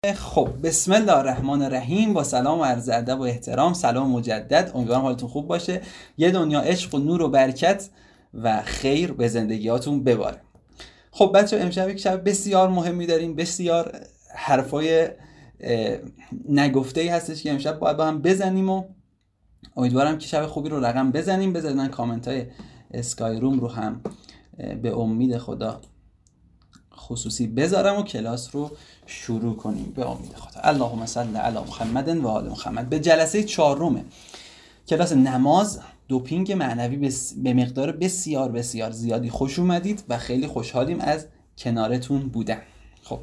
خب بسم الله الرحمن الرحیم. با سلام و عرض ادب و احترام، سلام مجدد. امیدوارم حالتون خوب باشه. یه دنیا عشق و نور و برکت و خیر به زندگیاتون بباره. خب بچه امشب یک شب بسیار مهمی داریم، بسیار حرفای نگفته ای هستش که امشب باید با هم بزنیم و امیدوارم که شب خوبی رو رقم بزنیم. بذارید من کامنت های اسکای روم رو هم به امید خدا خصوصی بذارم و کلاس رو شروع کنیم به امید خدا. اللهم صل علی محمد و آل محمد. به جلسه 4 کلاس نماز دوپینگ معنوی به مقدار بسیار بسیار زیادی خوش اومدید و خیلی خوشحالیم از کنارتون بودن. خب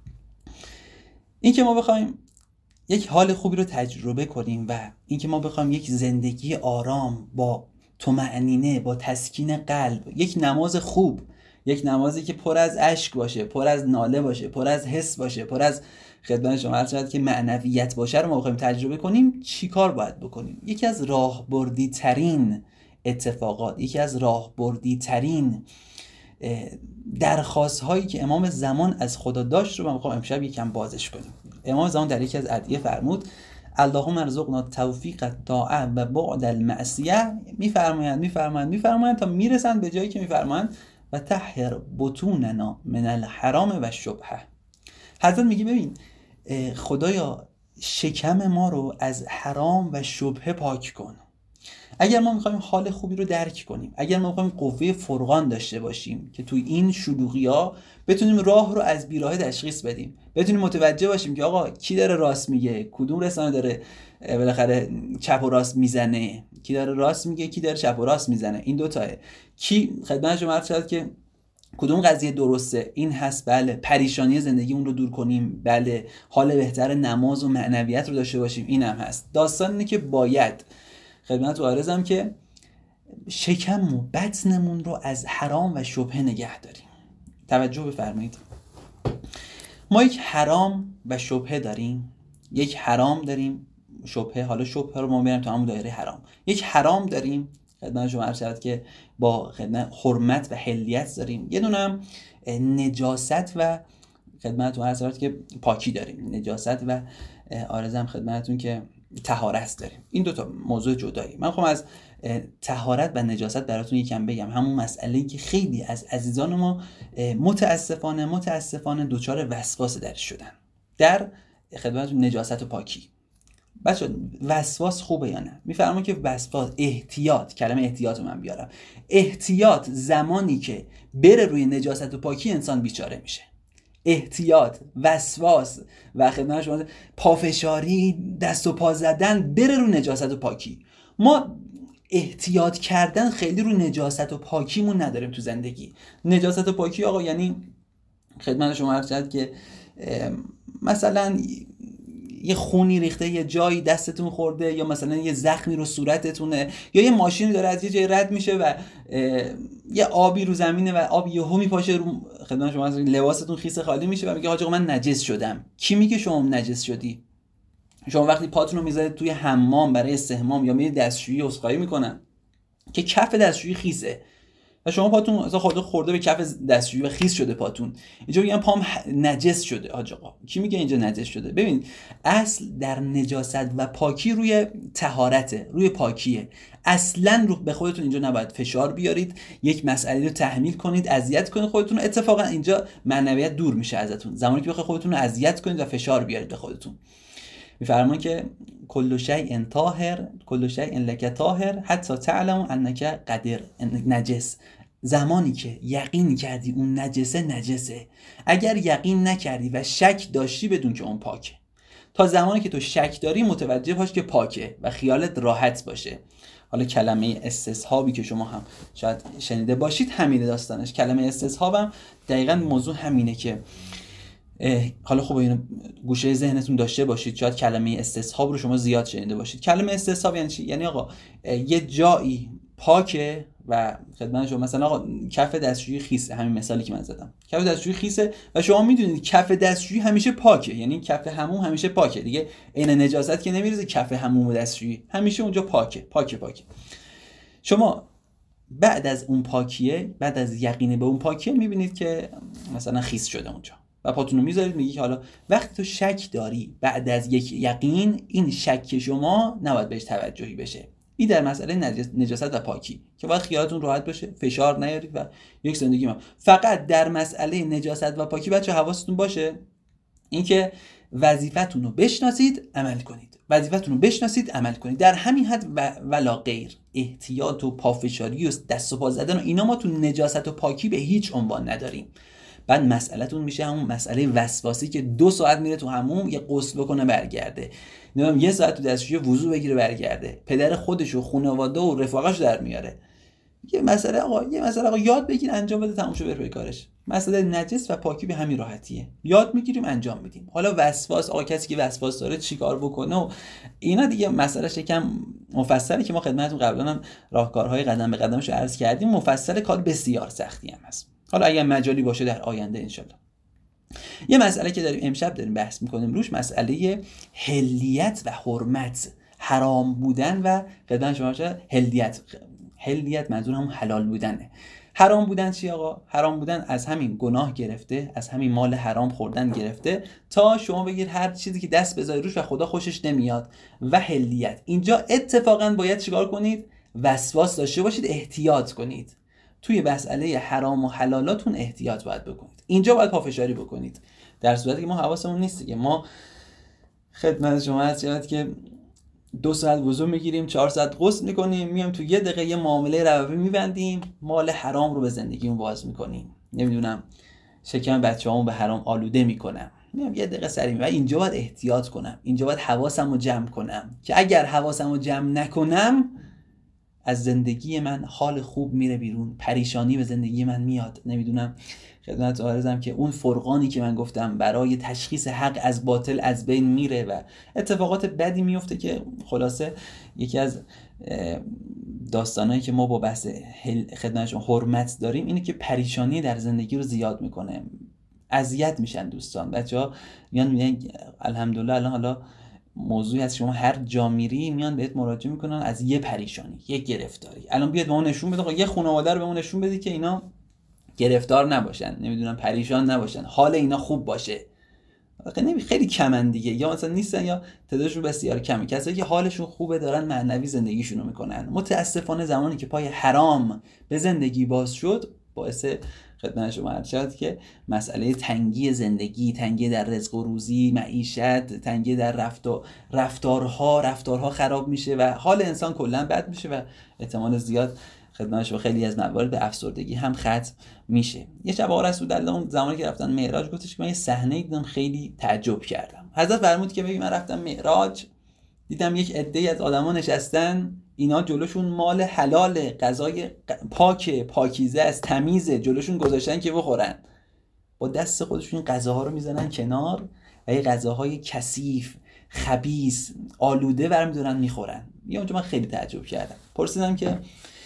این که ما بخوایم یک حال خوبی رو تجربه کنیم و این که ما بخوایم یک زندگی آرام با طمأنینه، با تسکین قلب، یک نماز خوب، یک نمازی که پر از اشک باشه، پر از ناله باشه، پر از حس باشه، پر از خدمت شما عرض شد که معنویت باشه رو ما بخوایم تجربه کنیم، چی کار باید بکنیم؟ یکی از راهبردی ترین اتفاقات، یکی از راهبردی ترین درخواست هایی که امام زمان از خدا داشت رو من میخوام امشب یکم بازش کنیم. امام زمان در یکی از ادعیه فرمود اللهم ارزقنا توفیق الطاعه و بعد المعصیه. میفرمایند تا میرسن به جایی که میفرمایند و طهر بطوننا من الحرام و الشبهه. حضرت میگه ببین خدایا شکم ما رو از حرام و شبهه پاک کن. اگر ما میخوایم حال خوبی رو درک کنیم، اگر ما میخوایم قوه فرقان داشته باشیم که توی این شلوغی‌ها بتونیم راه رو از بیراهه تشخیص بدیم، بتونیم متوجه باشیم که آقا کی داره راست میگه، کدوم رسانه داره بالاخره چپ و راست میزنه، کی داره راست میگه، کی داره چپ و راست میزنه، این دو تاه، کی خدمت شما عرض شد که کدوم قضیه درسته، این هست. بله پریشانی زندگیمون رو دور کنیم، بله حال بهتر نماز و معنویت رو داشته باشیم، این هم هست. داستان اینه که باید خدمت عارضم که شکم و بطنمون رو از حرام و شبهه نگه داریم. توجه بفرمایید، ما یک حرام و شبهه داریم، یک حرام داریم، شبهه، حالا شبهه رو ما میریم تو همون دایره حرام. یک حرام داریم خدمت شما عرض شد که با خدمت حرمت و حلیت داریم، یه دونه هم نجاست و خدمتتون عرض شد که پاکی داریم، نجاست و عارضم خدمتتون که طهارت داریم. این دو تا موضوع جدایی. من میخوام از طهارت و نجاست براتون یکم بگم، همون مسئله‌ای که خیلی از عزیزان ما متاسفانه دچار وسواس درش شدن در خدمتتون نجاست و پاکی. بچه وسواس خوبه یا نه؟ میفرمام که وسواس، احتیاط، کلمه احتیاط رو من بیارم، احتیاط زمانی که بره روی نجاست و پاکی انسان بیچاره میشه. احتیاط، وسواس و خدمت شما پافشاری، دست و پا زدن بره رو نجاست و پاکی. ما احتیاط کردن خیلی رو نجاست و پاکیمون نداریم تو زندگی. نجاست و پاکی آقا یعنی خدمت شما عرض شد که مثلا یه خونی ریخته یه جایی دستتون خورده، یا مثلا یه زخمی رو صورتتونه، یا یه ماشینی داره از یه جای رد میشه و یه آبی رو زمینه و آب یهو میپاشه رو خدمت شما، لباستون خیس خالی میشه و میگه حاج آقا من نجس شدم. کی میگه شما نجس شدی؟ شما وقتی پاتون رو میذارید توی حمام برای استحمام یا میرید دستشویی عذرخواهی میکنن که کف دستشویی خیسه و شما پاتون اصلا خورده به کف دستشویی و خیس شده پاتون، اینجا میگن پام نجس شده. حاج آقا کی میگه اینجا نجس شده؟ ببین اصل در نجاست و پاکی روی طهارته، روی پاکیه. اصلا رو به خودتون اینجا نباید فشار بیارید، یک مسئله رو تحمیل کنید، اذیت کنید خودتون. اتفاقا اینجا معنویت دور میشه ازتون زمانی که بخواید خودتون رو اذیت کنید و فشار بیارید به خودتون. میفرمان که کل شیء طاهر، کل شیء لک طاهر حتی تعلم انک قدر نجس. زمانی که یقین کردی اون نجسه، اگر یقین نکردی و شک داشتی بدون که اون پاکه. تا زمانی که تو شک داری متوجه باش که پاکه و خیالت راحت باشه. حالا کلمه استصحابی که شما هم شاید شنیده باشید همینه داستانش. کلمه استصحابم دقیقاً موضوع همینه که حالا خب اینو گوشه ذهنتون داشته باشید. شاید کلمه استصحاب رو شما زیاد شنیده باشید. کلمه استصحاب یعنی چی؟ یعنی آقا یه جایی پاکه و خدمت شما مثلا آقا کف دستشویی خیسه، همین مثالی که من زدم، کف دستشویی خیسه و شما میدونید کف دستشویی همیشه پاکه، یعنی کف حموم همیشه پاکه دیگه. عین نجاست که نمیریزه کف حموم و دستشویی، همیشه اونجا پاکه. شما بعد از اون پاکیه، بعد از یقین به اون پاکیه میبینید که مثلا خیس شده اونجا. و پاتون رو میذارید، میگی که حالا وقتی تو شک داری بعد از یک یقین، این شک شما نباید بهش توجهی بشه. این در مسئله نجاست و پاکی که باید خیالتون راحت باشه، فشار نیارید و یک زندگی ما. فقط در مسئله نجاست و پاکی بچه حواستون باشه اینکه وظیفتون رو بشناسید، عمل کنید. وظیفتون رو بشناسید، عمل کنید. در همین حد ولا غیر. احتیاط و پافشاری و دست و پا زدن و اینا ما تو نجاست و پاکی به هیچ عنوان نداریم. بعد مسئلهتون میشه همون مسئله وسواسی که 2 ساعت میره تو حموم یه غسل بکنه برگرده، نمیدونم 1 ساعت تو دستشویی وضو بگیره برگرده، پدر خودش و خانواده و رفقاش در میاره. یه مسئله آقا یاد بگیر انجام بده، تموم شو، بره کارش. مسئله نجس و پاکی به همین راحتیه، یاد میگیریم انجام میدیم. حالا وسواس، آقا کسی که وسواس داره چیکار بکنه و اینا دیگه مسئلهش یکم مفصله که ما خدمتتون قبلا هم راهکارهای قدم به قدمش رو عرض کردیم. مفصل، کار بسیار سختی هم هست. حالا اگر مجالی باشه در آینده انشالله. یه مسئله که داریم امشب داریم بحث میکنیم روش، مسئله حلیت و حرمت، حرام بودن و خدمت شما حلیت منظور هم حلال بودنه. حرام بودن چی آقا؟ حرام بودن از همین گناه گرفته، از همین مال حرام خوردن گرفته تا شما بگید هر چیزی که دست بذاری روش و خدا خوشش نمیاد. و حلیت اینجا اتفاقا باید چیکار کنید؟ وسواس داشته باشید، احتیاط کنید. توی مسئله حرام و حلالاتون احتیاط باید بکنید. اینجا باید پافشاری بکنید. در صورتی که ما حواسمون نیست که ما خدمت شما هست که 2 ساعت وضو میگیریم، 4 ساعت غسل میکنیم، میایم تو 1 دقیقه یه معامله روابی میبندیم، مال حرام رو به زندگیمون باز میکنیم، نمیدونم شکم بچه‌هامو به حرام آلوده میکنم، میام 1 دقیقه سری. و اینجا باید احتیاط کنم، اینجا باید حواسمو جمع کنم که اگر حواسمو جمع نکنم از زندگی من حال خوب میره بیرون، پریشانی به زندگی من میاد. نمیدونم خدمت عرضم که اون فرقانی که من گفتم برای تشخیص حق از باطل از بین میره و اتفاقات بدی میفته که خلاصه یکی از داستانایی که ما با بحث خدمتشون حرمت داریم اینه که پریشانی در زندگی رو زیاد میکنه، اذیت میشن دوستان. بچه‌ها میگن الحمدلله الان حالا موضوعی هست شما هر جا میری میان بهت مراجعه میکنن از یه پریشانی، یه گرفتاری. الان بیاد به اون نشون بده، یه خانواده رو به اون نشون بده که اینا گرفتار نباشن، نمیدونم پریشان نباشن، حال اینا خوب باشه. خیلی کمن دیگه، یا مثلا نیستن یا تعدادشون بسیار کمه. کسایی که حالشون خوبه دارن معنوی زندگیشونو میکنن. متاسفانه زمانی که پای حرام به زندگی باز شد باعث خدمت شما عرض شد که مسئله تنگی زندگی، تنگی در رزق و روزی، معیشت، تنگی در رفتارها خراب میشه و حال انسان کلا بد میشه و احتمال زیاد خدمتش و خیلی از موارد به افسردگی هم ختم میشه. یه شب آقا رسول الله اون زمانی که رفتن معراج گفتش که من یه صحنه دیدم خیلی تعجب کردم. حضرت فرمود که ببین من رفتم معراج دیدم یک عده‌ای از آدما نشستن، اینا جلوشون مال حلال، غذای پاکیزه است، تمیزه، جلوشون گذاشتن که بخورن. با دست خودشون غذاها رو میزنن کنار و یه غذاهای کثیف، خبیث، آلوده برمی‌دارن میخورن. اونجا من خیلی تعجب کردم. پرسیدم که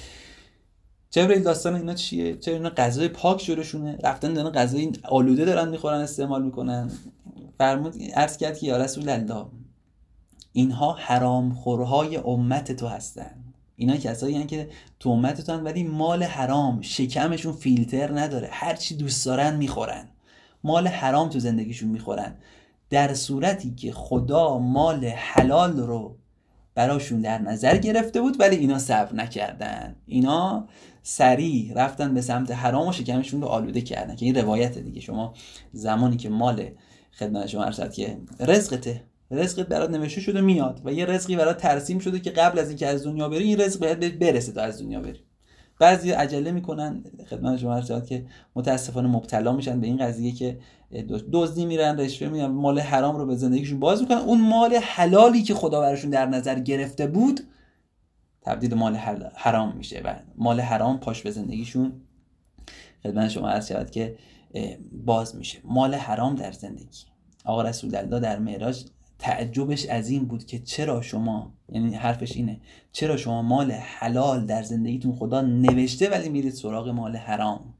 جبرئیل داستان اینا چیه؟ چرا اینا غذای پاک جلوشونه رفتن دارن غذای آلوده دارن میخورن، استعمال میکنن؟ فرمود عرض کرد که یا رسول الله اینها حرام خورهای امت تو هستن. اینا کسایی هستن که تو امت تو هستن ولی مال حرام، شکمشون فیلتر نداره، هر چی دوست دارن میخورن، مال حرام تو زندگیشون میخورن. در صورتی که خدا مال حلال رو براشون در نظر گرفته بود ولی اینا صبر نکردن، اینا سریع رفتن به سمت حرام و شکمشون رو آلوده کردن. که این روایت دیگه، شما زمانی که مال خدمت شما ارشد که رزقت برات نوشته شده میاد و یه رزقی برات ترسیم شده که قبل از اینکه از دنیا بری این رزق باید برسه تا از دنیا بری. بعضی عجله میکنن خدمت شما ارشد که متاسفانه مبتلا میشن به این قضیه که دزدی میرن، رشوه میدن، مال حرام رو به زندگیشون باز میکنن. اون مال حلالی که خدا براشون در نظر گرفته بود تبدیل مال حرام میشه و مال حرام پاش به زندگیشون خدمت شما عرض شود که باز میشه. مال حرام در زندگی. آقا رسول الله در معراج تعجبش از این بود که چرا شما، یعنی حرفش اینه، چرا شما مال حلال در زندگیتون خدا نوشته ولی میرید سراغ مال حرام،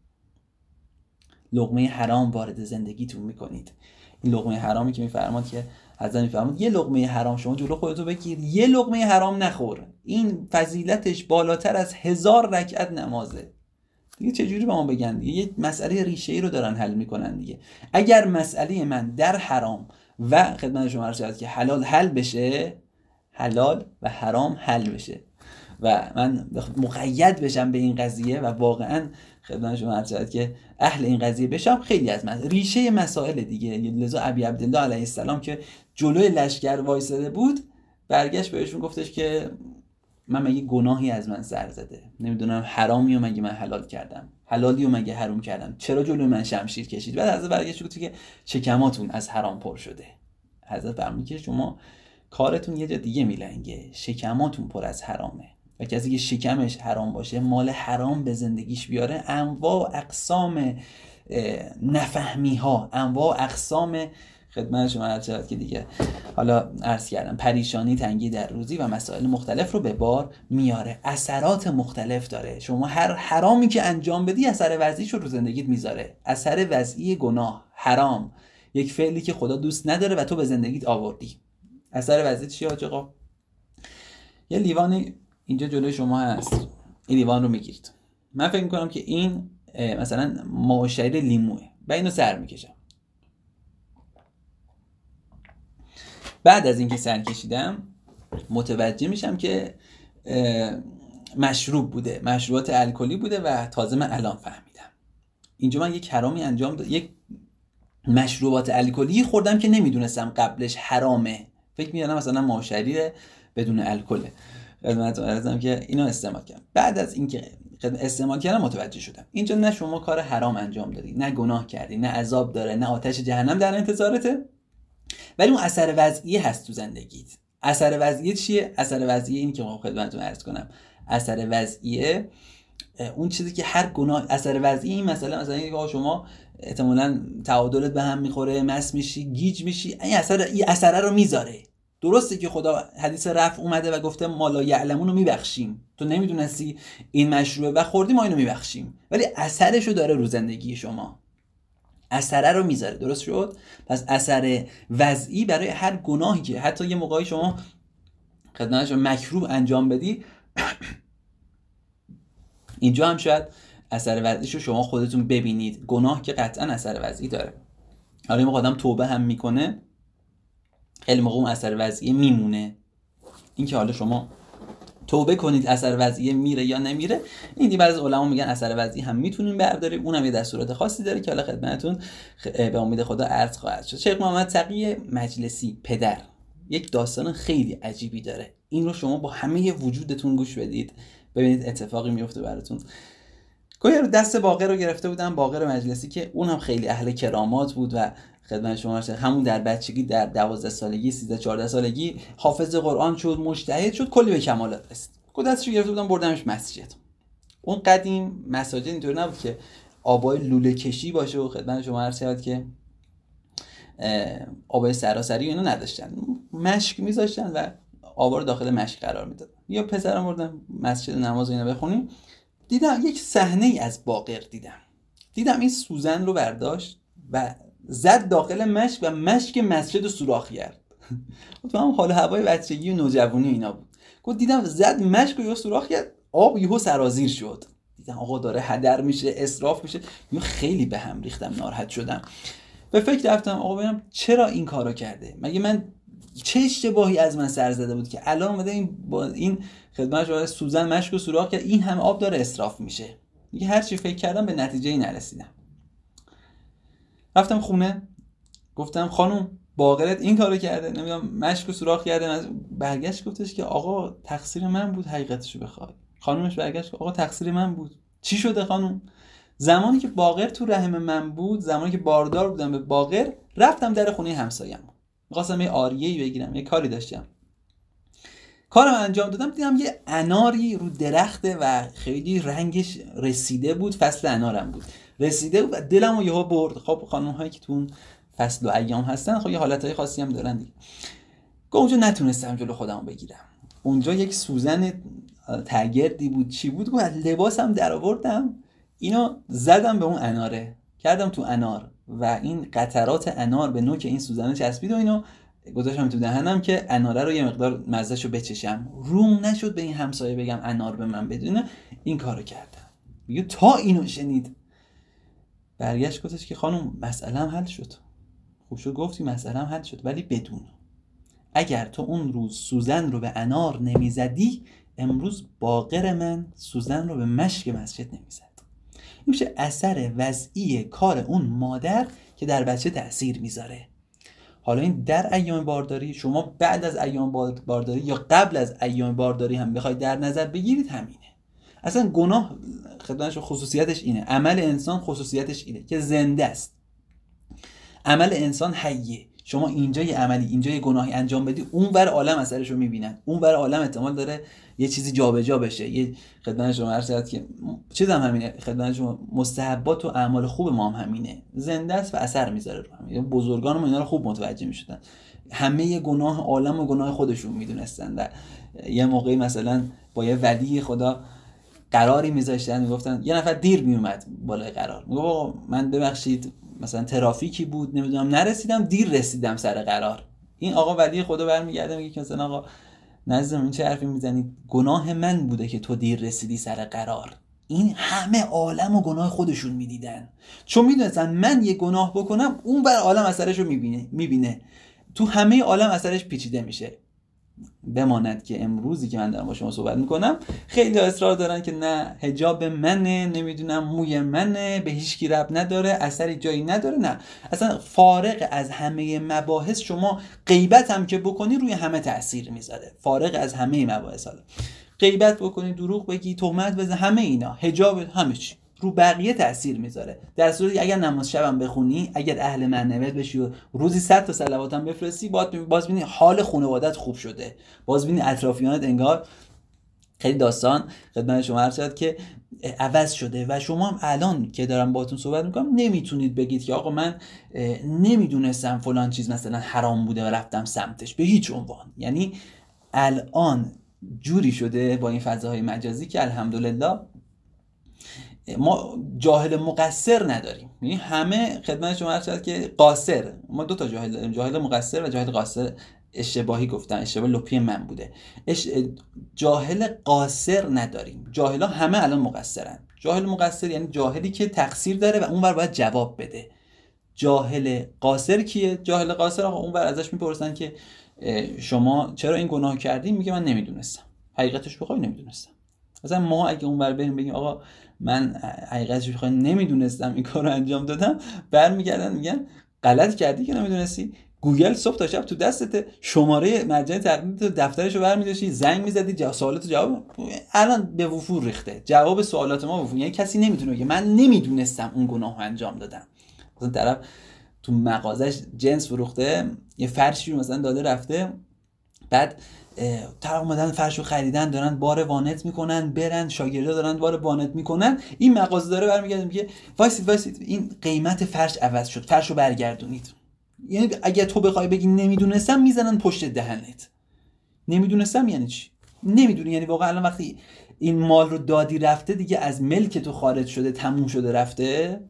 لقمه حرام وارد زندگیتون میکنید. این لقمه حرامی که میفرماد که حضرت میفرماد یه لقمه حرام شما جلو خودتو بگیر، یه لقمه حرام نخور، این فضیلتش بالاتر از 1000 رکعت نمازه. دیگه چه جوری به ما بگن دیگه؟ یه مسئله ریشه‌ای رو دارن حل میکنن دیگه. اگر مسئله من در حرام و خدمت شما عرض شد که حلال حل بشه، حلال و حرام حل بشه و من مقید بشم به این قضیه و واقعا خدمت شما عرض شد که اهل این قضیه بشم، خیلی از من ریشه مسائل دیگه. لذا ابی عبدالله علیه السلام که جلوی لشکر وایساده بود، برگشت بهشون گفتش که من مگه گناهی از من سر زده؟ نمیدونم حرامی و مگه من حلال کردم، حلالی و مگه حرام کردم؟ چرا جلوی من شمشیر کشید؟ بعد حضرت برگشت گفت که شکماتون از حرام پر شده. حضرت فرمود که شما کارتون یه جا دیگه میلنگه، شکماتون پر از حرامه و کسی که شکمش حرام باشه، مال حرام به زندگیش بیاره، انواع اقسام نفهمی ها، انواع اقسام خدمت شما عرض شد که دیگه حالا عرض کردم پریشانی، تنگی در روزی و مسائل مختلف رو به بار میاره، اثرات مختلف داره. شما هر حرامی که انجام بدی اثر وضعیش رو زندگیت میذاره. اثر وضعی گناه، حرام، یک فعلی که خدا دوست نداره و تو به زندگیت آوردی، اثر وضعی چیه حاج آقا؟ یه لیوان اینجا جلوی شما هست، این لیوان رو میگیرید. من فکر میکنم که این مثلا معاشر لیموه و اینو سر میکشم. بعد از اینکه سر کشیدم متوجه میشم که مشروب بوده، مشروبات الکلی بوده و تازه من الان فهمیدم. اینجا من یک حرامی انجام دادم، یک مشروبات الکلی خوردم که نمیدونستم قبلش حرامه، فکر می‌کردم مثلا معاشری بدون الکل. خدمتتون عرضم که اینو استعمال کردم. بعد از اینکه استعمال کردم متوجه شدم اینجا نه شما کار حرام انجام دادی، نه گناه کردی، نه عذاب داره، نه آتش جهنم در انتظارته، ولی اون اثر وضعی هست تو زندگیت. اثر وضعی چیه؟ اثر وضعی این که خدمتتون عرض کنم، اثر وضعی اون چیزی که هر گناه اثر وضعی این مثلا اینکه شما احتمالاً تعادلت به هم میخوره، مس میشی، گیج میشی، این اثر رو میذاره. درسته که خدا حدیث رفع اومده و گفته ما لا یعلمون رو میبخشیم، تو نمیدونستی این مشروبه و خوردی ما اینو میبخشیم، ولی اثرش رو داره رو زندگی شما، اثر رو میذاره. درست شد؟ پس اثر وضعی برای هر گناهی که حتی یه موقعی شما خدمتش مکروه انجام بدی اینجا هم شاید اثر وضعیش رو شما خودتون ببینید. گناه که قطعا اثر وضعی داره. حالا موقع آدم توبه هم میکنه، خیلی موقع اون اثر وضعی میمونه. این که حالا شما توبه کنید اثر وضعی میره یا نمیره، این دیگه بعضی از علما میگن اثر وضعی هم میتونیم برداریم، اونم یه دستورات خاصی داره که حالا خدمتتون به امید خدا عرض خواهد شد. شیخ محمد تقی مجلسی پدر یک داستان خیلی عجیبی داره، این رو شما با همه وجودتون گوش بدید ببینید اتفاقی میفته براتون. گویا رو دست باقر رو گرفته بودن، باقر مجلسی که اونم خیلی اهل کرامات بود و خدمت شما همون در بچگی در 12 سالگی 13 14 سالگی حافظ قرآن شد، مجتهد شد، کلی به کمالات رسید. دستشو گرفته بودن بردنش مسجد. اون قدیم مساجد اینطور نبود که آبای لوله کشی باشه و خدمت شما عرض شد که آبای سراسری و اینا نداشتن، مشک میذاشتن و آبا رو داخل مشک قرار میدادن. یا پسرم بردن مسجد نماز اینا بخونیم، دیدم یک صحنه ای از باقر دیدم این سوزن رو برداشت و زد داخل مشک و مشک مسجد رو سوراخ کرد. تو هم حال هوای بچگی و نوجوانی اینا بود. گفت دیدم زد مشک رو سوراخ کرد، آب یهو سرازیر شد. دیدم آقا داره هدر میشه، اسراف میشه. یهو خیلی به هم ریختم، ناراحت شدم. به فکر رفتم آقا ببینم چرا این کارو کرده، مگه من چه اشتباهی از من سر زده بود که الان اومده این با این خدمتش سوزن مشک رو سوراخ کرد، این همه آب داره اسراف میشه. دیگه هر چی فکر کردم به نتیجه‌ای نرسیدم. رفتم خونه گفتم خانم باقرت این کارو کرده، نمیدونم مشک رو سوراخ کرده. برگشت گفتش که آقا تقصیر من بود، حقیقتشو بخوای. خانومش برگشت آقا تقصیر من بود. چی شده خانم؟ زمانی که باقر تو رحم من بود، زمانی که باردار بودم به باقر، رفتم در خونه همسایم، می‌خواستم یه آریه‌ای بگیرم، یه کاری داشتم، کارم انجام دادم، دیدم یه اناری رو درخته و خیلی رنگش رسیده بود، فصل انارم بود، رسیده بود و دلمو یهو برد. خب خانم‌هایی که تو فصل و ایام هستن خب یه حالتهای خاصی هم دارن دیگه. اونجا نتونستم جلو خودمو بگیرم. اونجا یک سوزن تگردی بود، چی بود، گفت لباسم در آوردم، اینو زدم به اون اناره، کردم تو انار و این قطرات انار به نوک این سوزن چسبید و اینو گذاشتم تو دهنم که اناره رو یه مقدار مزهشو بچشم. روم نشد به این همسایه بگم انار به من بدونه، این کارو کردم. میگه تا اینو شنید. برگشت گفتش که خانم مسئله هم حل شد. خوب شد گفتی مسئله هم حل شد، ولی بدون اگر تو اون روز سوزن رو به انار نمیزدی، امروز باقر من سوزن رو به مشک مسجد نمیزد. این میشه اثر وضعی کار اون مادر که در بچه تأثیر میذاره. حالا این در ایام بارداری، شما بعد از ایام بارداری یا قبل از ایام بارداری هم بخواید در نظر بگیرید همینه. اصلا گناه خدمتش خصوصیتش اینه، عمل انسان خصوصیتش اینه که زنده است، عمل انسان حیه. شما اینجا یه عملی، اینجا یه گناهی انجام بدی، اون بر عالم اثرشو میبینن، اون بر عالم احتمال داره یه چیزی جابجا بشه. یه خدمت شما عرض کرد که چیزم همینه، خدمت شما مستحبات و اعمال خوب ما هم همینه، زنده است و اثر میذاره رو همین. بزرگان ما اینا رو خوب متوجه میشدن، همه یه گناه عالم و گناه خودشون میدونستن. و یه موقعی مثلا با یه ولی خدا قراری میذاشتن، میگفتن یه نفر دیر میومد بالای قرار، میگه آقا من ببخشید مثلا ترافیکی بود نمیدونم نرسیدم، دیر رسیدم سر قرار. این آقا ولی خدا برمیگرده میگه که مثلا آقا نظرم این چه حرفی میزنی، گناه من بوده که تو دیر رسیدی سر قرار. این همه عالم و گناه خودشون میدیدن، چون میدونستن من یه گناه بکنم اون بر عالم اثرش رو میبینه، تو همه عالم اثرش پیچیده میشه. بماند که امروزی که من دارم با شما صحبت میکنم خیلی اصرار دارن که نه حجاب منه، نمیدونم موی منه، به هیچ کی ربط نداره، اثری جایی نداره. نه، اصلا فارغ از همه مباحث، شما غیبت هم که بکنی روی همه تأثیر میذاره، فارغ از همه مباحث. حالا غیبت بکنی، دروغ بگی، تهمت بزنی، همه اینا، حجاب، همه چی رو بقیه تأثیر میذاره. در صورتی اگر نماز شبم بخونی، اگر اهل معنویت بشی و روزی 100 تا صلوات هم بفرستی، باز ببینی حال خانواده‌ات خوب شده، باز ببینی اطرافیانت انگار خیلی داستان خدمت شما عرض شد که عوض شده. و شما هم الان که دارم باهاتون صحبت میکنم نمیتونید بگید که آقا من نمیدونستم فلان چیز مثلا حرام بوده و رفتم سمتش، به هیچ عنوان. یعنی الان جوری شده با این فضاهای مجازی که الحمدلله ما جاهل مقصر نداریم. یعنی همه خدمت شما عرض شد که قاصر، ما دو تا جاهل داریم، جاهل مقصر و جاهل قاصر. اشتباهی گفتم، اشتباه لپی من بوده. جاهل قاصر نداریم، جاهلا همه الان مقصرن. جاهل مقصر یعنی جاهلی که تقصیر داره و اونور باید جواب بده. جاهل قاصر کیه؟ جاهل قاصر آقا اونور ازش میپرسن که شما چرا این گناه کردی؟ میگه من نمیدونستم. حقیقتش بخوای نمیدونستم. مثلا ما اگه اونور بریم بگیم آقا من حقیقتش بخوای نمیدونستم این کارو انجام دادم، برمیگردن میگن غلط کردی که نمیدونستی. گوگل صبح تا شب تو دستته، شماره مرجع تقلید دفترشو برمی‌داشتی، زنگ می‌زدی، سوالاتو جواب. الان به وفور ریخته جواب سوالات ما وفور. یعنی کسی نمیتونه بگه من نمیدونستم اون گناهو انجام دادم. مثلا طرف تو مغازش جنس فروخته، یه فرشی مثلا داده رفته، بعد طرف اومدن فرشو خریدن، دارن بار وانت میکنن، برن شاگردا دارن بار وانت میکنن، این مغازه داره برمیگرده میگه وایسید این قیمت فرش عوض شد، فرشو برگردونید. یعنی اگه تو بخوای بگی نمیدونستم، میزنن پشت دهنت. نمیدونستم یعنی چی؟ نمیدونی، یعنی واقعا الان وقتی این مال رو دادی رفته دیگه، از ملک تو خارج شده، تموم شده رفته،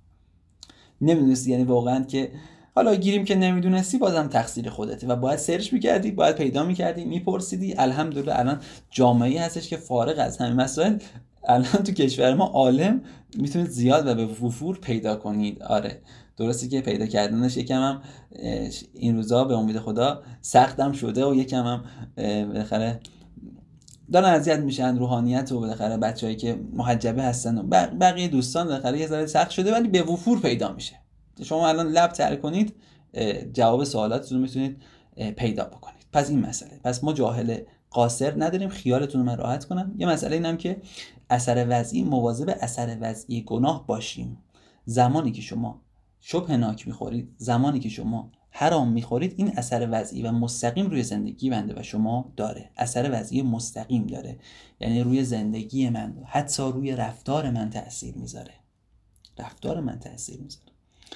نمیدونستی. یعنی واقعا که حالا گیریم که نمیدونستی، بازم تقصیر خودته و باید سرچ میکردی، باید پیدا میکردی، میپرسیدی. الحمدلله الان جامعه‌ای هستش که فارغ از همین مسائل الان تو کشور ما عالم میتونید زیاد و به وفور پیدا کنید. آره درسته که پیدا کردنش یکم هم این روزا به امید خدا سختم شده و یکم هم بالاخره دارن اذیت میشن روحانیت و بالاخره بچه‌ای که محجبه هستن و بقیه دوستان بالاخره یه ذره سخت شده، ولی به وفور پیدا میشه. شما الان لب تر کنید جواب سوالاتتون رو میتونید پیدا بکنید. پس این مسئله، پس ما جاهل قاصر نداریم، خیالتون رو من راحت کنم. یه مسئله اینم که اثر وضعی، مواظب اثر وضعی گناه باشیم. زمانی که شما شبه ناک میخورید، زمانی که شما حرام میخورید، این اثر وضعی و مستقیم روی زندگی بنده و شما داره. اثر وضعی مستقیم داره، یعنی روی زندگی من، حتی روی رفتار من تأثیر میذاره. رفتار من تأثیر میذاره.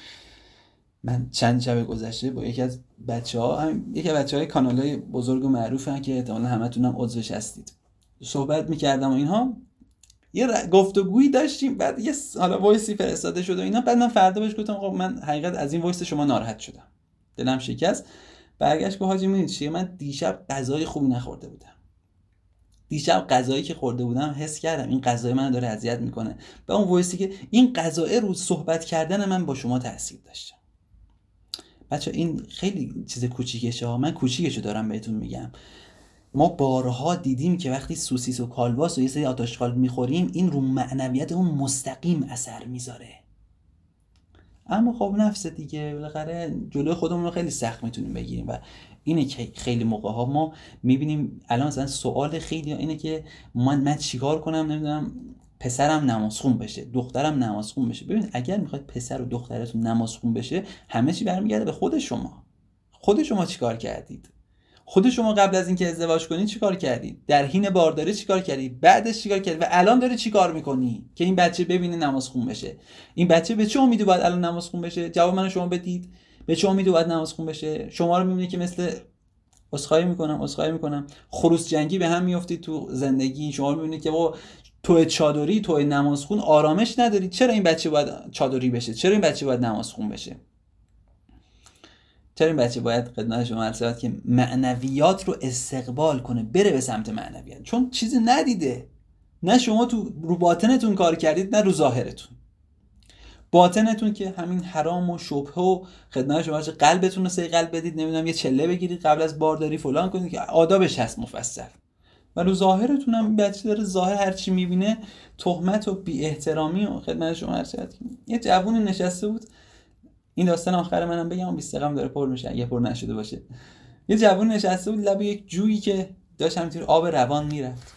من چند شب گذشته با یکی از بچه‌های کانال‌های بزرگ و معروفن که احتمالاً همتون هم عضوش هستید، صحبت میکردم و اینها، یه گفتگویی داشتیم، بعد یه حالا وایسی فرستاده شد و اینا، بعد من فردا بهش گفتم خب من حقیقت از این وایس شما ناراحت شدم، دلم شکست. برگشت گفت حاجی میدونید چیه، من دیشب غذای خوبی نخورده بودم. دیشب غذایی که خورده بودم حس کردم این غذای من داره اذیت میکنه، و اون وایسی که این غذای رو صحبت کردن من با شما تاثیر داشته. بچه این خیلی چیز کوچیکشه ها، من کوچیکشو دارم بهتون میگم. ما بارها دیدیم که وقتی سوسیس و کالباس و یه سری آتاشقال میخوریم این رو معنویت اون مستقیم اثر میذاره. اما خب نفس دیگه بالاخره جلوی خودمون رو خیلی سخت میتونیم بگیریم و اینه که خیلی موقع ها ما میبینیم الان مثلا سوال خیلی اینه که من چیکار کنم نمیدونم پسرم نمازخون بشه، دخترم نمازخون بشه. ببین اگر میخواید پسر و دخترتون نمازخون بشه همه چی برمیگرده به خود شما. خود شما چیکار کردید؟ خود شما قبل از اینکه ازدواج کنید چیکار کردید؟ در حین بارداری چیکار کردید؟ بعدش چیکار کردید؟ و الان داری چیکار میکنی که این بچه ببینه نمازخون بشه؟ این بچه به چه امیدی باید الان نمازخون بشه؟ جواب منو شما بدید. به چه امیدی باید نمازخون بشه؟ شما رو میبینه که مثل اسخای میکنم خروس جنگی به هم میافتید تو زندگی. شما رو میبینه که با تو چادری تو نمازخون آرامش نداری. چرا این بچه باید چادری بشه؟ چرا این بچه باید نمازخون بشه؟ چرا این بچه باید خدمت شما عرض شود که معنویات رو استقبال کنه، بره به سمت معنویات؟ چون چیزی ندیده. نه شما تو رو باطنتون کار کردید نه رو ظاهرتون. باطنتون که همین حرام و شبهه و خدمت شما قلبتون رو صحیح قلب بدید، نمیدونم یه چله بگیرید قبل از بارداری فلان کنید که آدابش هست مفصل. و رو ظاهرتون هم این بچه داره ظاهر هر چی میبینه تهمت و بی احترامی و خدمت شما عرض شود. یه جوونی نشسته بود، این داستان آخر منم بگم 20 دقیقه داره پر میشه اگه پر نشده باشه. یه جوون نشسته بود لب یک جویی که داشت همینطور آب روان میرفت.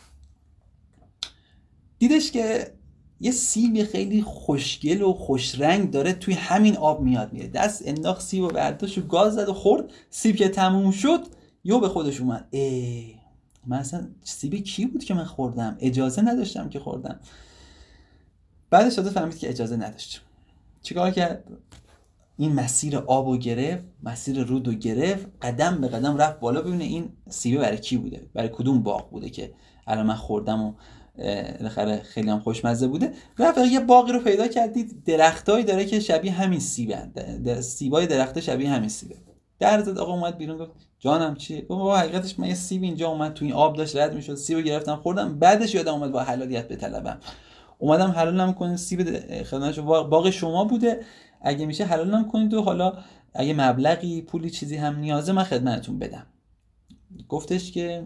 دیدش که یه سیب خیلی خوشگل و خوش رنگ داره توی همین آب میاد میره. دست انداخت سیب و برداشت و گاز زد و خورد. سیب که تموم شد یهو به خودش اومد من اصلا سیب کی بود که من خوردم؟ اجازه نداشتم که خوردم. بعدش شده فهمید که اجازه نداشت. چیکار کرد؟ این مسیر آبو گرفت، مسیر رودو گرفت، قدم به قدم رفت بالا ببینه این سیبه برای کی بوده، برای کدوم باغ بوده که الان من خوردم و بالاخره خیلی هم خوشمزه بوده. رفت یه باغی رو پیدا کردید درختایی داره که شبیه همین سیبن، سیبای درخت شبیه همین سیبه. در زد آقا اومد بیرون گفت جانم چیه؟ گفت بابا حقیقتش من یه سیب اینجا اومد تو این آب داشت رد میشد، سیبو گرفتم خوردم، بعدش یادم اومد با حلالیت بطلبم. اومدم حلالم کنید، سیب خدمتش باغ شما بوده، اگه میشه حلالم کنید و حالا اگه مبلغی پولی چیزی هم نیازه من خدمتتون بدم. گفتش که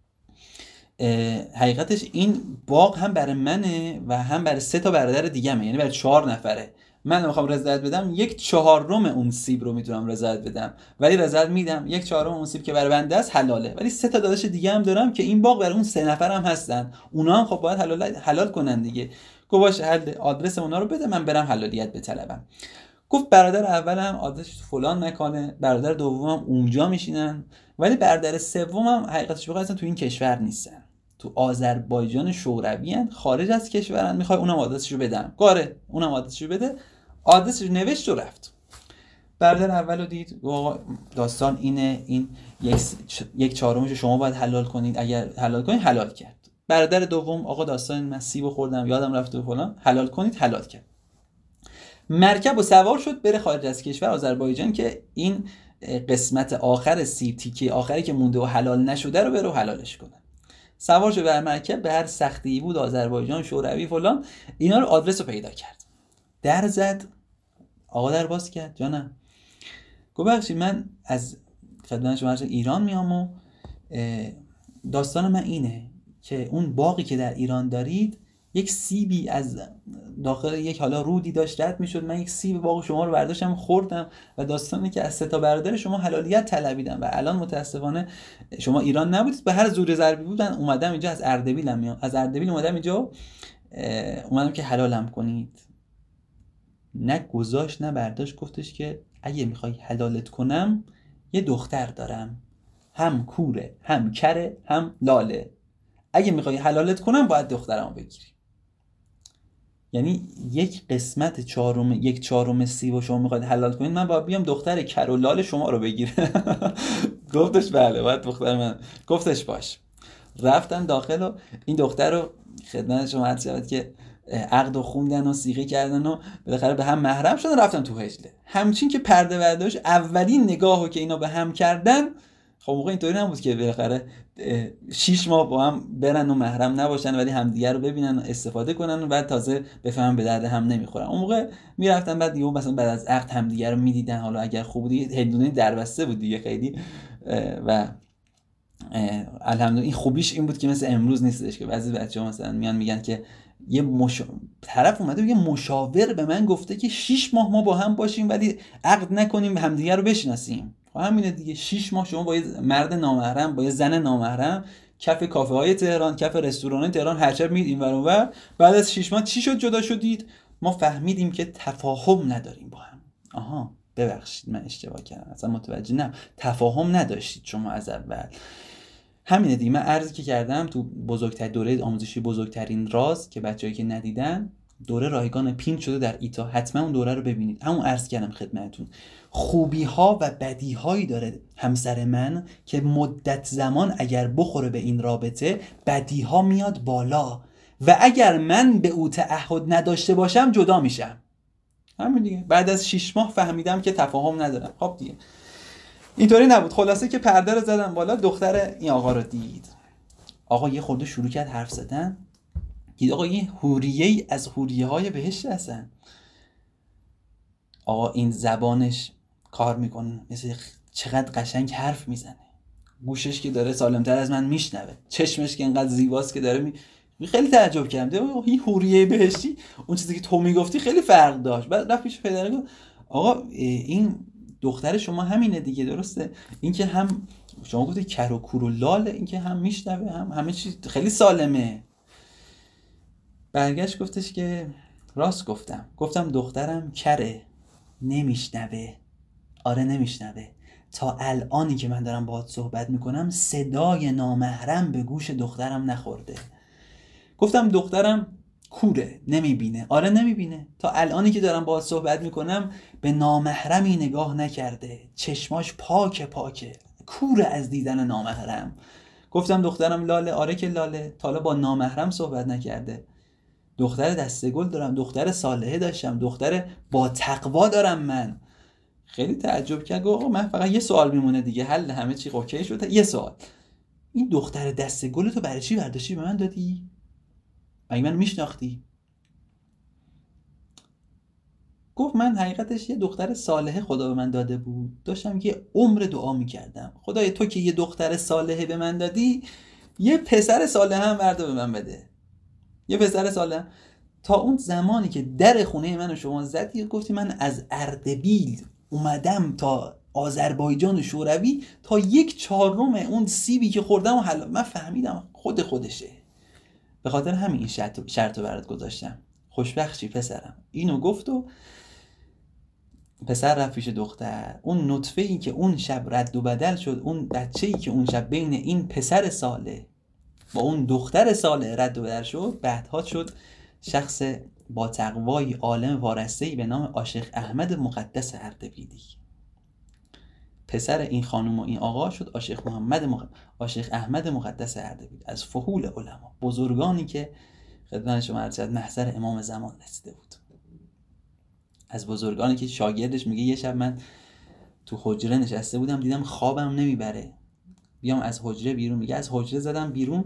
حقیقتش این باغ هم برای منه و هم برای 3 تا برادر دیگه‌مه، یعنی برای 4 نفره. من میخوام رضایت بدم 1/4 اون سیب رو میتونم رضایت بدم، ولی رضایت میدم 1/4 اون سیب که برای بنده است حلاله، ولی 3 تا داداش دیگه هم دارم که این باغ برای اون 3 نفر هم هستن، اونا هم خب باید حلال کنن دیگه. گفت باشه آدرس اونا رو بده من برم حلالیت بطلبم. گفت برادر اولم آدرسش تو فلان مکانه، برادر دومم اونجا میشینن، ولی برادر سومم حقیقتش بخوام اصلا تو این کشور نیستن، تو آذربایجان شوروی ان، خارج از کشورن. میخوای اونم آدرسشو بدم؟ آره اونم آدرسشو بده. آدرسش نوشت و رفت. برادر اولو دید داستان اینه، این 1/4 شما باید حلال کنید، اگر حلال کنید حلال کرد. برادر دوم آقا داستان من سیبو خوردم یادم رفت و فلان، حلال کنید، حلال کرد. مرکب و سوار شد بره خارج از کشور آذربایجان که این قسمت آخر سیب، تیکه آخری که مونده و حلال نشده رو بره و حلالش کنه. سوار شد بر مرکب، به هر سختی بود آذربایجان شوروی فلان، اینا رو آدرس رو پیدا کرد. در زد، آقا در باز کرد، جانم. گفت بخشید من از خدمت شما ایران میام و داستان من اینه که اون باقی که در ایران دارید یک سیبی از داخل یک حالا رودی داشت رد میشد، من یک سیب باغ شما رو برداشتم خوردم و داستانی که از 3 تا برادر شما حلالیت طلبیدم و الان متاسفانه شما ایران نبودید، به هر زور ضربی بودن اومدم اینجا، از اردبیلم میام، از اردبیل اومدم اینجا، اومدم که حلالم کنید. نه گذاشت نه برداشت، گفتش که اگه میخوای حلالت کنم یه دختر دارم، هم کوره هم کره هم لاله، اگه میخوای حلالت کنم باید دخترمو بگیری. یعنی یک قسمت 1/4 سیب شما میخواید حلال کنید، من باید بیام دختر کر و لال شما رو بگیره. گفتش بله باید دختر من. گفتش باش. رفتن داخل و این دختر رو خدمت شما عرض شود که عقد و خوندن و صیغه کردن و بالاخره به هم محرم شدن، رفتن تو حجله. همچین که پرده برداشت اولین نگاهو که اینا به هم کردن خب موقع اینطوری نبود که بالاخره 6 ماه با هم برن و محرم نباشن ولی همدیگه رو ببینن و استفاده کنن و بعد تازه بفهمن به درد هم نمیخورن. اون موقع میرفتن بعد دیگه مثلا بعد از عقد همدیگه رو میدیدن، حالا اگر خوب بود هندونه دربسته بود دیگه خیلی. و الحمدلله این خوبیش این بود که مثل امروز نیستش که بعضی بچه‌ها مثلا میان میگن که یه طرف اومده میگه مشاور به من گفته که 6 ماه ما با هم باشیم ولی عقد نکنیم همدیگه رو بشناسیم. خب همینه دیگه، 6 ماه شما با یه مرد نامحرم، با یه زن نامحرم کف کافه های تهران، کف رستوران های تهران هر شب میرید این ور اونور. بعد از 6 ماه چی شد جدا شدید؟ ما فهمیدیم که تفاهم نداریم با هم. آها ببخشید من اشتباه کردم، اصلا متوجه نه تفاهم نداشتید شما از اول. همینه دیگه. من عرضی که کردم تو بزرگترین دوره آموزشی بزرگترین راز که بچه‌ای که ندیدن، دوره رایگان پین شده در ایتا، حتما اون دوره رو ببینید. همون عرض کردم خدمتتون خوبی ها و بدی هایی داره همسر من که مدت زمان اگر بخوره به این رابطه بدی ها میاد بالا و اگر من به او تعهد نداشته باشم جدا میشم. همین دیگه. بعد از 6 ماه فهمیدم که تفاهم ندارم. خب دیگه اینطوری نبود. خلاصه که پرده رو زدم بالا، دختر این آقا رو دید. آقا یه خورده شروع کرد حرف زدن. دید آقا این حوریه‌ای از حوریه‌های بهشت هستن. آقا این زبانش کار میکنه، مثل چقدر قشنگ حرف میزنه، گوشش که داره سالمتر از من میشنوه، چشمش که اینقدر زیباست که داره خیلی تعجب کردم. این حوریه بهشتی اون چیزی که تو میگفتی خیلی فرق داشت. بعد رفت پیش پدر گفت آقا این دختر شما همینه دیگه، درسته؟ این که هم شما گفتی کر و کور و لاله، این که هم میشنوه هم همه چیز خیلی سالمه. برگشت گفتش که راست گفتم دخترم کره، نمیشنوه. آره نمیشنوه. تا الانی که من دارم باهات صحبت میکنم صدای نامحرم به گوش دخترم نخورده. گفتم دخترم کوره، نمیبینه. آره نمیبینه. تا الانی که دارم باهات صحبت میکنم به نامحرمی نگاه نکرده، چشماش پاکه، کوره از دیدن نامحرم. گفتم دخترم لاله. آره که لاله. تا حالا با نامحرم صحبت نکرده. دختر دستگل دارم، دختر صالحه داشتم، دختر با تقوا دارم. من خیلی تعجب کرد. گفت من فقط یه سوال میمونه دیگه، حل همه چی اوکی شده. یه سوال، این دختر دستگل تو برای چی برداشتی به من دادی؟ مگه من میشناختی؟ گفت من حقیقتش یه دختر صالحه خدا به من داده بود، داشتم یه عمر دعا میکردم خدای تو که یه دختر صالحه به من دادی یه پسر صالحه هم برده به من بده، یه پسر صالح. تا اون زمانی که در خونه من و شما زدی گفتی من از اردبیل اومدم تا آذربایجان شوروی تا 1/4 اون سیبی که خوردم و حالا من فهمیدم خودشه. به خاطر همین این شرط رو برات گذاشتم. خوشبخت شی پسرم. اینو گفت و پسر رفت پیش دختر. اون نطفه ای که اون شب رد و بدل شد، اون بچه ای که اون شب بین این پسر صالح با اون دختر صالح رد و بدل شد، بعدها شد شخص با تقوای عالم وارسته‌ای به نام آشیخ احمد مقدس اردبیلی. پسر این خانم و این آقا شد آشیخ احمد مقدس اردبیلی، از فحول علما، بزرگانی که خدمت شما عرض کردم محضر امام زمان رسیده بود، از بزرگانی که شاگردش میگه یه شب من تو حجره نشسته بودم دیدم خوابم نمیبره بیام از حجره بیرون. میگه از حجره زدم بیرون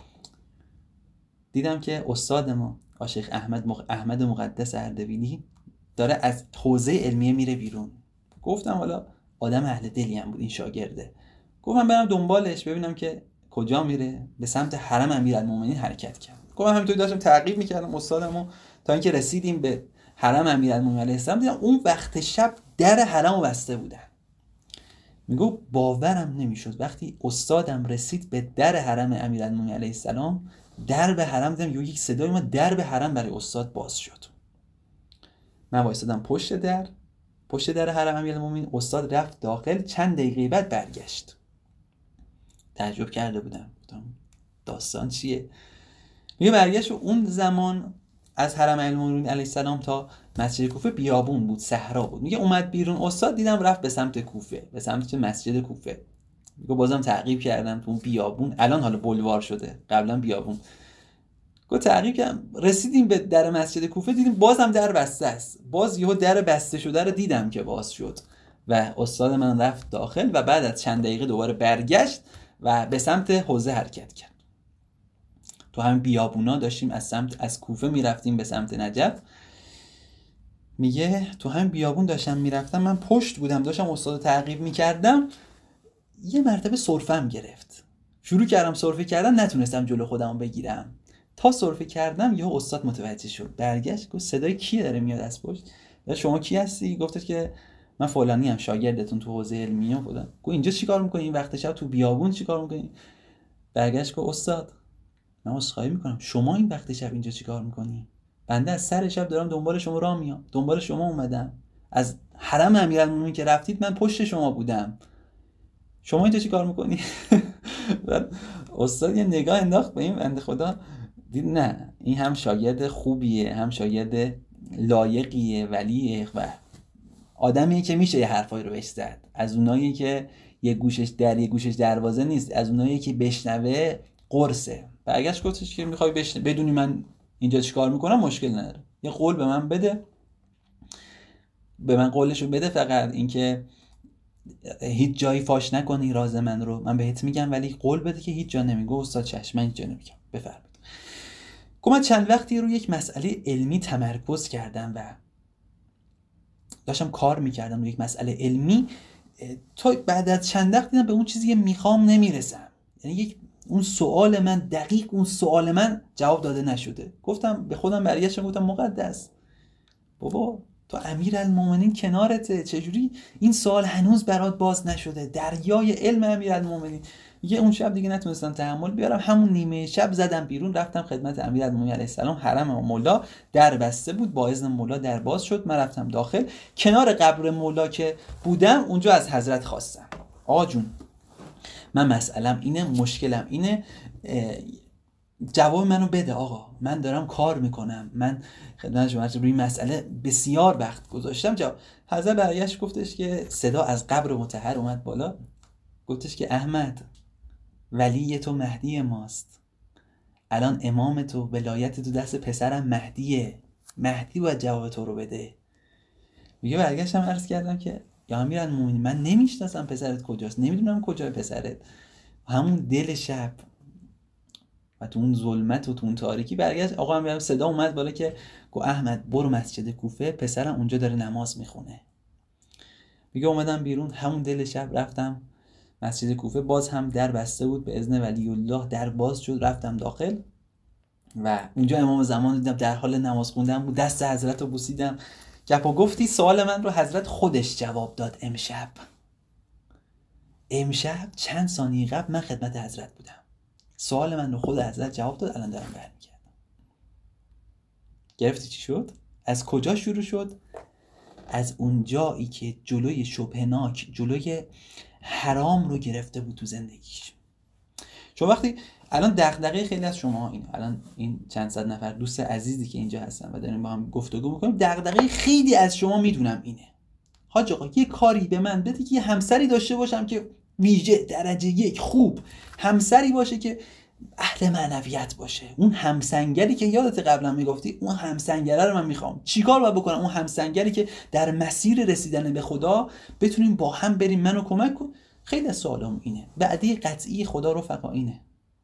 دیدم که استاد ما آشیخ احمد مقدس اردبیلی داره از حوزه علمیه میره بیرون. گفتم حالا آدم اهل دلی هم بود این شاگرده، گفتم برم دنبالش ببینم که کجا میره. به سمت حرم امیرالمومنین حرکت کرد. گفتم همینطوری داشتم تعقیب میکردم استادمو تا اینکه رسیدیم به حرم امیرالمومنین علیه السلام. دیدم اون وقت شب در حرمو بسته بودن. میگو باورم نمیشد وقتی استادم رسید به در حرم امیرالمومنین علیه السلام، در به حرم دیدم یک صدای ما در به حرم برای استاد باز شد. من وایسادم پشت در حرم امیرالمومنین. استاد رفت داخل، چند دقیقه بعد برگشت. تعجب کرده بودم، گفتم داستان چیه؟ میگه برگشت و اون زمان از حرم امیرالمومنین علیه السلام تا مسجد کوفه بیابون بود، صحرا بود. میگه اومد بیرون استاد دیدم رفت به سمت کوفه، به سمت مسجد کوفه. میگه بازم تعقیب کردم تو اون بیابون، الان حالا بلوار شده، قبلا بیابون. گفت تعقیب کردم رسیدیم به در مسجد کوفه دیدیم بازم در بسته است. باز یهو در بسته شده رو دیدم که باز شد. و استاد من رفت داخل و بعد از چند دقیقه دوباره برگشت و به سمت حوزه حرکت کرد. تو همین بیابونا داشتیم از کوفه میرفتیم به سمت نجف. میگه تو همین بیابون داشتم میرفتم، من پشت بودم داشتم استاد تعقیب میکردم، یه مرتبه سرفم گرفت، شروع کردم سرفه کردن، نتونستم جلو خودمو بگیرم. تا سرفه کردم یهو استاد متوجه شد، برگشت گفت صدای کی داره میاد از پشت؟ شما کی هستی؟ گفتش که من فلانی ام، شاگردتون تو حوزه علمیه بودم. گفت اینجا چیکار میکنی این وقت شب تو بیابون چیکار میکنی؟ برگشت گفت استاد من عذرخواهی میکنم، شما این وقت شب اینجا چیکار میکنی؟ بنده از سر شب دارم دنبال شما راه میام، دنبال شما اومدم، از حرم امیرالمومنین که رفتید من پشت شما بودم، شما اینجا چیکار میکنی؟ استاد یه نگاه انداخت به این بنده خدا، دید نه این هم شاگرد خوبیه، هم شاگرد لایقیه، ولیه و آدمیه که میشه یه حرفایی رو بهش زد، از اونایی که یه گوشش در یه گوشش دروازه نیست، از اونایی که بشنوه قرصه. برگشت گفتش که میخوای بدونی من اینجا چیکار میکنم، مشکل نداره، یه قول به من بده، به من قولشو بده، فقط اینکه هیچ جایی فاش نکنی راز من رو، من بهت میگم ولی قول بده که هیچ جا نمیگو. استاد چشم من هیچ جا نمیگم، بفرمایید. من چند وقتی روی یک مسئله علمی تمرکز کردم و داشتم کار میکردم روی یک مسئله علمی، تا بعد از چند وقت دیدم به اون چیزی که میخوام نمیرسم، یعنی اون سوال من دقیق، اون سوال من جواب داده نشده. گفتم به خودم، برگشتم گفتم مقدس بابا تو امیرالمومنین کنارته، چجوری این سوال هنوز برات باز نشده؟ دریای علم امیرالمومنین. میگه اون شب دیگه نتونستم تحمل بیارم، همون نیمه شب زدم بیرون، رفتم خدمت امیرالمومنین علیه السلام. حرم مولا در بسته بود، با اذن مولا در باز شد، من رفتم داخل. کنار قبر مولا که بودم اونجا از حضرت خواستم آقا جون من مسئلم اینه، مشکلم اینه، جواب منو بده آقا، من دارم کار میکنم، من خدمت شما روی این مسئله بسیار وقت گذاشتم. جواب حضرت برگشت گفتش که صدا از قبر مطهر اومد بالا، گفتش که احمد ولی تو مهدی ماست، الان امام تو، ولایت تو دست پسرم مهدیه، مهدی باید جواب تو رو بده. میگه برگشتم عرض کردم که یا امیرالمومنین من نمیشناسم پسرت کجاست، نمیدونم کجای پسرت. همون دل شب و تو اون ظلمت و تو اون تاریکی برگشت آقا هم صدا اومد بالا که گو احمد برو مسجد کوفه، پسرم اونجا داره نماز میخونه. میگه اومدم بیرون، همون دل شب رفتم مسجد کوفه، باز هم در بسته بود، به اذن ولی الله در باز شد، رفتم داخل و اونجا امام زمان دیدم در حال نماز خوندن بود، دست حضرت رو بوسیدم. گپا گفتی سوال من رو حضرت خودش جواب داد. امشب چند ثانیه قبل من خدمت حضرت بودم، سوال من رو خود حضرت جواب داد، الان دارم برمیگردم. گرفتی چی شد؟ از کجا شروع شد؟ از اون جایی که جلوی شبهناک، جلوی حرام رو گرفته بود تو زندگیش. چون وقتی الان دغدغه خیلی از شما اینه، الان این چند صد نفر دوست عزیزی که اینجا هستن و داریم با هم گفتگو میکنیم، دغدغه خیلی از شما میدونم اینه، حاج آقا یه کاری به من بده که یه همسری داشته باشم که ویژه درجه یک خوب، همسری باشه که اهل معنویت باشه، اون همسنگری که یادت قبلا میگفتی، اون همسنگره رو من میخوام. چیکار باید بکنم؟ اون همسنگری که در مسیر رسیدن به خدا بتونیم با هم بریم، منو کمک کن. خیلی از سوالام اینه. وعده قطعی خدا رفقا اینه،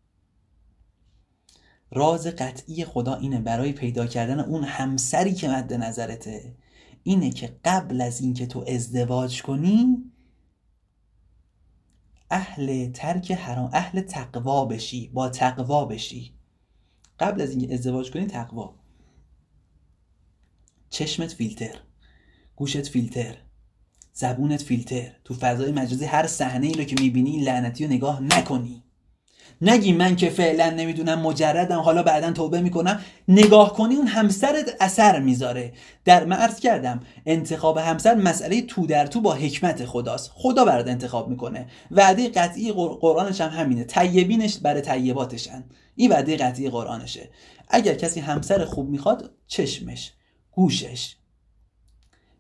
راز قطعی خدا اینه برای پیدا کردن اون همسری که مد نظرته، اینه که قبل از اینکه تو ازدواج کنی اهل ترک حرام، اهل تقوا بشی، با تقوا بشی. قبل از اینکه ازدواج کنی تقوا، چشمت فیلتر، گوشت فیلتر، زبونت فیلتر، تو فضای مجازی هر صحنه ای رو که میبینی لعنتی رو نگاه نکنی، نگی من که فعلا نمیدونم مجردم حالا بعدن توبه میکنم. نگاه کنی اون همسرت اثر میذاره. در من عرض کردم انتخاب همسر مسئله تو در تو با حکمت خداست، خدا برات انتخاب میکنه. وعده قطعی قرآنش هم همینه، طیبینش برای طیباتشن، این وعده قطعی قرآنشه. اگر کسی همسر خوب میخواد، چشمش، گوشش،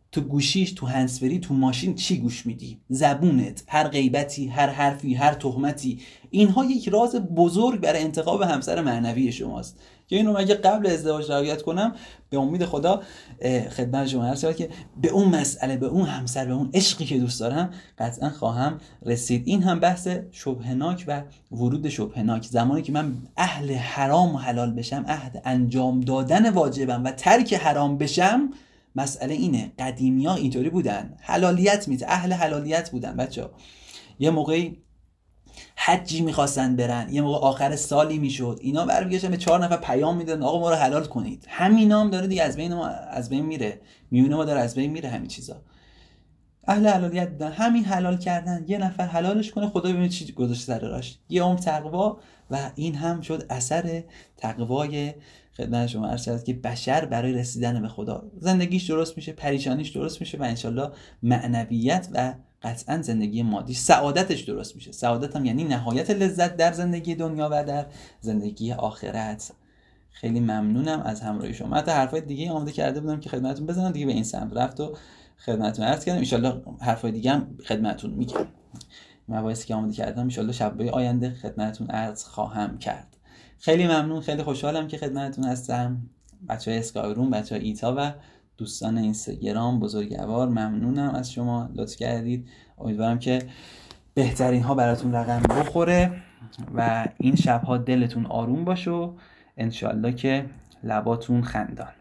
تو گوشیش، تو هندزفری، تو ماشین چی گوش میدی، زبونت، هر غیبتی، هر حرفی، هر تهمتی، اینها یک راز بزرگ برای انتخاب همسر معنوی شماست که اینو اگه قبل ازدواج رعایت کنم به امید خدا خدمت شما عرض شود که به اون مسئله، به اون همسر، به اون عشقی که دوست دارم قطعا خواهم رسید. این هم بحث شبهناک و ورود شبهناک. زمانی که من اهل حرام و حلال بشم، اهل انجام دادن واجبم و ترک حرام بشم، مسئله اینه. قدیمی‌ها اینطوری بودن، حلالیت اهل حلالیت بودن بچه‌ها. یه موقعی حجی میخواستن برن، یه موقع آخر سالی میشد، اینا برمیگشتن به 4 نفر پیام میدادن آقا ما رو حلال کنید. همینا هم داره دیگه از بین میره، میونه ما داره از بین میره. همین چیزا اهل حلالیت بودن، همین حلال کردن، یه نفر حلالش کنه خدا ببینه چی گذاشته سر راش، یه عمر تقوا. و این هم شد اثر تقوای خدمت شما عرض شد که بشر برای رسیدن به خدا زندگیش درست میشه، پریشانیش درست میشه و انشالله معنویت و قطعا زندگی مادیش، سعادتش درست میشه. سعادت هم یعنی نهایت لذت در زندگی دنیا و در زندگی آخرت. خیلی ممنونم از همراهی شما. حتی حرفای دیگه آماده کرده بودم که خدمتتون بزنم، دیگه به این سمت رفت و خدمتتون عرض کردم. ان شاءالله حرفای دیگه هم خدمتتون میگم، مباحثی که آماده کردم ان شاءالله شب‌های آینده خدمتتون عرض خواهم کرد. خیلی ممنون، خیلی خوشحالم که خدمتتون هستم. بچهای اسکای روم، بچهای ایتا و دوستان اینستاگرام بزرگوار، ممنونم از شما، لطف کردید. امیدوارم که بهترین ها براتون رقم بخوره و این شب‌ها دلتون آروم باشه و انشالله که لباتون خندان.